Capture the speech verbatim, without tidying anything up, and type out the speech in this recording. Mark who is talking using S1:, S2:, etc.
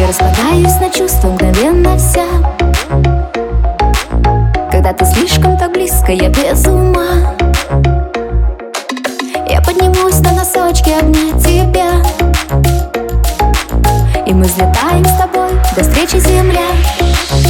S1: Я распадаюсь на чувства мгновенно вся. Когда ты слишком так близко, я без ума. Я поднимусь на носочки обнять тебя, и мы взлетаем с тобой до встречи, земля.